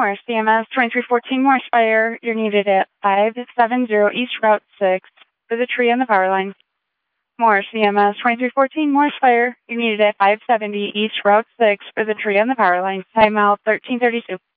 Morris, CMS 2314 Morris Fire. You're needed at 570 East Route 6 for the tree on the power line. Morris, CMS 2314 Morris Fire. You're needed at 570 East Route 6 for the tree on the power line. Timeout 1332.